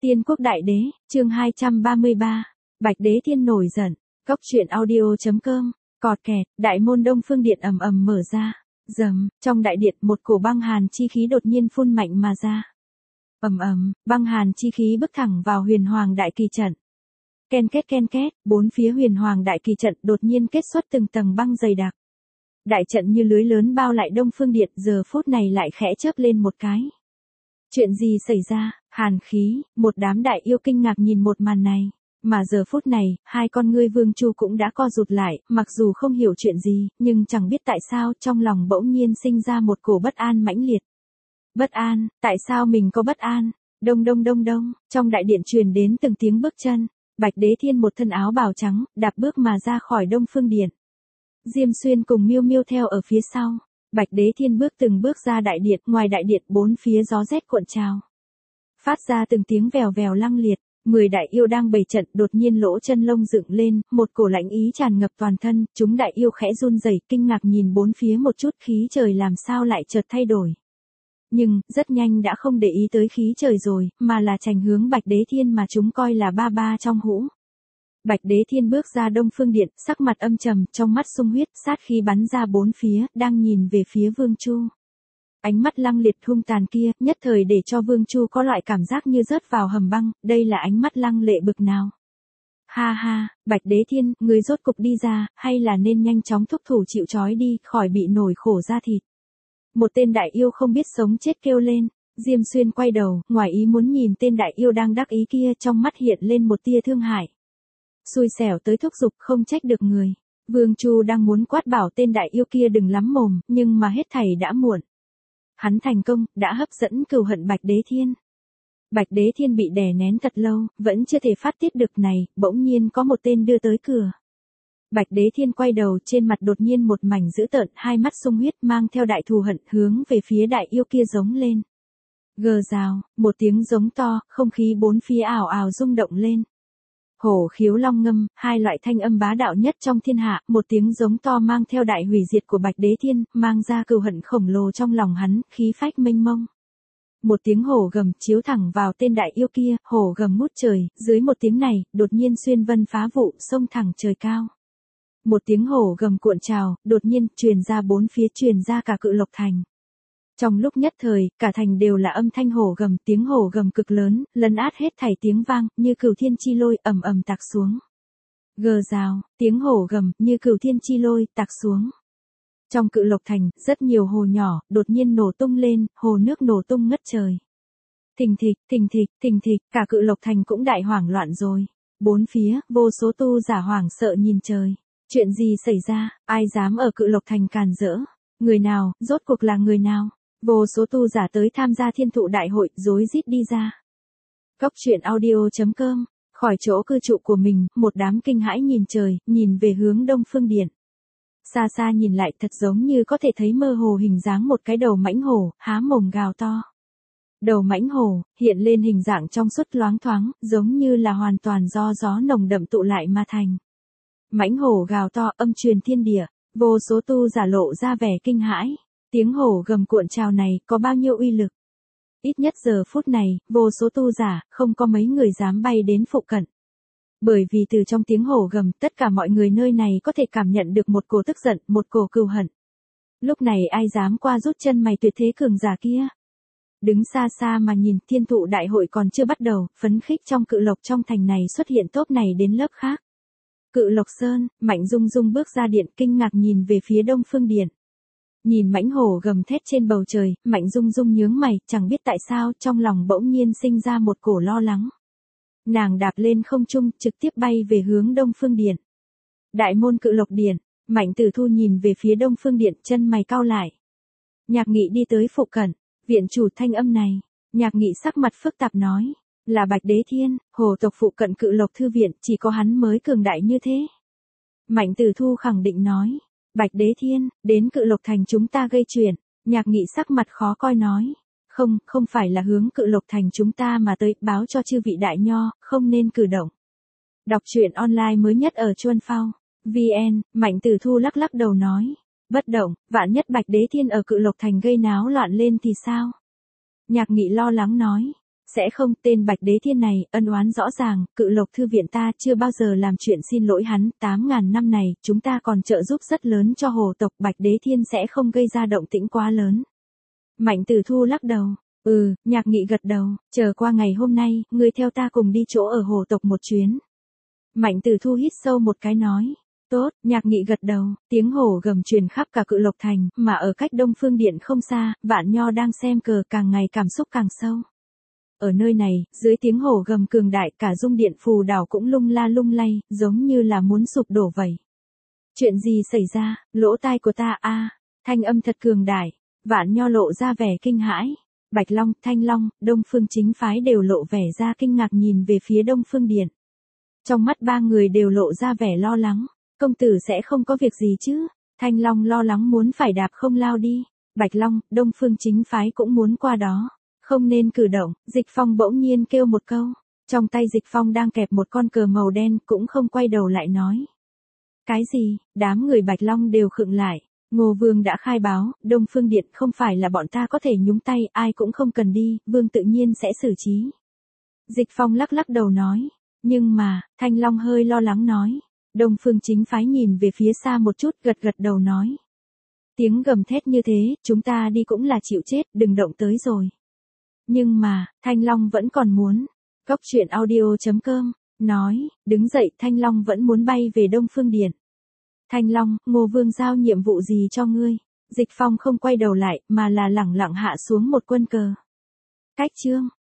Tiên quốc đại đế, chương 233. Bạch đế thiên nổi giận. Cốc truyện audio.com. Cọt kẹt, đại môn Đông Phương Điện ầm ầm mở ra. Rầm, trong đại điện một cổ băng hàn chi khí đột nhiên phun mạnh mà ra. Ầm ầm, băng hàn chi khí bước thẳng vào Huyền Hoàng đại kỳ trận. Ken két, bốn phía Huyền Hoàng đại kỳ trận đột nhiên kết xuất từng tầng băng dày đặc. Đại trận như lưới lớn bao lại Đông Phương Điện, giờ phút này lại khẽ chớp lên một cái. Chuyện gì xảy ra? Hàn khí, một đám đại yêu kinh ngạc nhìn một màn này. Mà giờ phút này, hai con ngươi Vương Chu cũng đã co rụt lại, mặc dù không hiểu chuyện gì, nhưng chẳng biết tại sao trong lòng bỗng nhiên sinh ra một cổ bất an mãnh liệt. Bất an, tại sao mình có bất an? Đông, trong đại điện truyền đến từng tiếng bước chân. Bạch Đế Thiên một thân áo bào trắng, đạp bước mà ra khỏi Đông Phương Điện. Diêm Xuyên cùng Miêu Miêu theo ở phía sau. Bạch Đế Thiên từng bước ra đại điện, ngoài đại điện bốn phía gió rét cuộn trào. Phát ra từng tiếng vèo vèo lăng liệt, 10 đại yêu đang bày trận đột nhiên lỗ chân lông dựng lên, một cổ lãnh ý tràn ngập toàn thân, chúng đại yêu khẽ run rẩy, kinh ngạc nhìn bốn phía một chút, khí trời làm sao lại chợt thay đổi. Nhưng, rất nhanh đã không để ý tới khí trời rồi, mà là trành hướng Bạch Đế Thiên mà chúng coi là ba trong hũ. Bạch Đế Thiên bước ra Đông Phương Điện, sắc mặt âm trầm, trong mắt sung huyết, sát khí bắn ra bốn phía, đang nhìn về phía Vương Chu. Ánh mắt lăng liệt hung tàn kia, nhất thời để cho Vương Chu có loại cảm giác như rớt vào hầm băng, đây là ánh mắt lăng lệ bực nào. Ha, Bạch Đế Thiên, người rốt cục đi ra, hay là nên nhanh chóng thúc thủ chịu trói đi, khỏi bị nổi khổ da thịt. Một tên đại yêu không biết sống chết kêu lên. Diêm Xuyên quay đầu, ngoài ý muốn nhìn tên đại yêu đang đắc ý kia, trong mắt hiện lên một tia thương hại. Xui xẻo tới thúc giục, không trách được người. Vương Chu đang muốn quát bảo tên đại yêu kia đừng lắm mồm, nhưng mà hết thảy đã muộn. Hắn thành công, đã hấp dẫn cừu hận Bạch Đế Thiên. Bạch Đế Thiên bị đè nén thật lâu, vẫn chưa thể phát tiết được này, bỗng nhiên có một tên đưa tới cửa. Bạch Đế Thiên quay đầu, trên mặt đột nhiên một mảnh dữ tợn, hai mắt sung huyết mang theo đại thù hận hướng về phía đại yêu kia giống lên. Gờ rào, một tiếng giống to, không khí bốn phía ảo ảo rung động lên. Hổ khiếu long ngâm, hai loại thanh âm bá đạo nhất trong thiên hạ, một tiếng giống to mang theo đại hủy diệt của Bạch Đế Thiên, mang ra cừu hận khổng lồ trong lòng hắn, khí phách mênh mông. Một tiếng hổ gầm chiếu thẳng vào tên đại yêu kia, hổ gầm ngút trời, dưới một tiếng này, đột nhiên xuyên vân phá vụ, xông thẳng trời cao. Một tiếng hổ gầm cuộn trào, đột nhiên truyền ra bốn phía, truyền ra cả Cự Lộc Thành. Trong lúc nhất thời, cả thành đều là âm thanh hổ gầm, tiếng hổ gầm cực lớn, lấn át hết thảy tiếng vang, như cửu thiên chi lôi ầm ầm tạc xuống. Gờ rào, tiếng hổ gầm, như cửu thiên chi lôi, tạc xuống. Trong Cự Lộc Thành, rất nhiều hồ nhỏ, đột nhiên nổ tung lên, hồ nước nổ tung ngất trời. Thình thịch, cả Cự Lộc Thành cũng đại hoảng loạn rồi. Bốn phía, vô số tu giả hoảng sợ nhìn trời. Chuyện gì xảy ra, ai dám ở Cự Lộc Thành càn rỡ? Người nào, rốt cuộc là người nào? Vô số tu giả tới tham gia thiên thụ đại hội, rối rít đi ra. Cốc truyện audio.com, khỏi chỗ cư trụ của mình, một đám kinh hãi nhìn trời, nhìn về hướng Đông Phương Điện. Xa xa nhìn lại thật giống như có thể thấy mơ hồ hình dáng một cái đầu mãnh hổ, há mồm gào to. Đầu mãnh hổ, hiện lên hình dạng trong suốt loáng thoáng, giống như là hoàn toàn do gió nồng đậm tụ lại mà thành. Mãnh hổ gào to âm truyền thiên địa, vô số tu giả lộ ra vẻ kinh hãi. Tiếng hổ gầm cuộn trào này có bao nhiêu uy lực? Ít nhất giờ phút này, vô số tu giả, không có mấy người dám bay đến phụ cận. Bởi vì từ trong tiếng hổ gầm, tất cả mọi người nơi này có thể cảm nhận được một cổ tức giận, một cổ cừu hận. Lúc này ai dám qua rút chân mày tuyệt thế cường giả kia? Đứng xa xa mà nhìn, thiên thụ đại hội còn chưa bắt đầu, phấn khích trong Cự Lộc trong thành này xuất hiện tốp này đến lớp khác. Cự Lộc Sơn, Mạnh Dung Dung bước ra điện, kinh ngạc nhìn về phía Đông Phương Điện. Nhìn mãnh hổ gầm thét trên bầu trời, Mạnh Dung Dung nhướng mày, chẳng biết tại sao, trong lòng bỗng nhiên sinh ra một cổ lo lắng. Nàng đạp lên không trung, trực tiếp bay về hướng Đông Phương Điện. Đại môn Cự Lộc Điện, Mạnh Tử Thu nhìn về phía Đông Phương Điện, chân mày cau lại. Nhạc Nghị đi tới phụ cận, viện chủ thanh âm này, Nhạc Nghị sắc mặt phức tạp nói, là Bạch Đế Thiên, hồ tộc phụ cận Cự Lộc thư viện, chỉ có hắn mới cường đại như thế. Mạnh Tử Thu khẳng định nói. Bạch Đế Thiên, đến Cự Lộc Thành chúng ta gây chuyện, Nhạc Nghị sắc mặt khó coi nói. Không phải là hướng Cự Lộc Thành chúng ta mà tới, báo cho chư vị đại nho, không nên cử động. Đọc truyện online mới nhất ở Chuân Phao, VN, Mạnh Tử Thu lắc lắc đầu nói. Bất động, vạn nhất Bạch Đế Thiên ở Cự Lộc Thành gây náo loạn lên thì sao? Nhạc Nghị lo lắng nói. Sẽ không, tên Bạch Đế Thiên này, ân oán rõ ràng, Cự Lộc Thư viện ta chưa bao giờ làm chuyện xin lỗi hắn, 8.000 năm này, chúng ta còn trợ giúp rất lớn cho hồ tộc, Bạch Đế Thiên sẽ không gây ra động tĩnh quá lớn. Mạnh Tử Thu lắc đầu. Nhạc Nghị gật đầu, chờ qua ngày hôm nay, ngươi theo ta cùng đi chỗ ở hồ tộc một chuyến. Mạnh Tử Thu hít sâu một cái nói. Tốt, Nhạc Nghị gật đầu, tiếng hổ gầm truyền khắp cả Cự Lộc Thành, mà ở cách Đông Phương Điện không xa, Vạn Nho đang xem cờ càng ngày cảm xúc càng sâu. Ở nơi này, dưới tiếng hổ gầm cường đại cả Dung Điện Phù Đảo cũng lung la lung lay, giống như là muốn sụp đổ vậy. Chuyện gì xảy ra, lỗ tai của ta thanh âm thật cường đại, Vạn Nho lộ ra vẻ kinh hãi. Bạch Long, Thanh Long, Đông Phương chính phái đều lộ vẻ ra kinh ngạc nhìn về phía Đông Phương Điện. Trong mắt ba người đều lộ ra vẻ lo lắng, công tử sẽ không có việc gì chứ? Thanh Long lo lắng muốn phải đạp không lao đi. Bạch Long, Đông Phương chính phái cũng muốn qua đó. Không nên cử động, Dịch Phong bỗng nhiên kêu một câu. Trong tay Dịch Phong đang kẹp một con cờ màu đen cũng không quay đầu lại nói. Cái gì? Đám người Bạch Long đều khựng lại. Ngô Vương đã khai báo, Đông Phương Điện không phải là bọn ta có thể nhúng tay, ai cũng không cần đi, Vương tự nhiên sẽ xử trí. Dịch Phong lắc lắc đầu nói. Nhưng mà, Thanh Long hơi lo lắng nói. Đông Phương chính phái nhìn về phía xa một chút gật gật đầu nói. Tiếng gầm thét như thế, chúng ta đi cũng là chịu chết, đừng động tới rồi. Nhưng mà, Thanh Long vẫn còn muốn. Góc truyện audio.com, nói, đứng dậy Thanh Long vẫn muốn bay về Đông Phương Điện. Thanh Long, Ngô Vương giao nhiệm vụ gì cho ngươi? Dịch Phong không quay đầu lại, mà là lẳng lặng hạ xuống một quân cờ. Cách chương.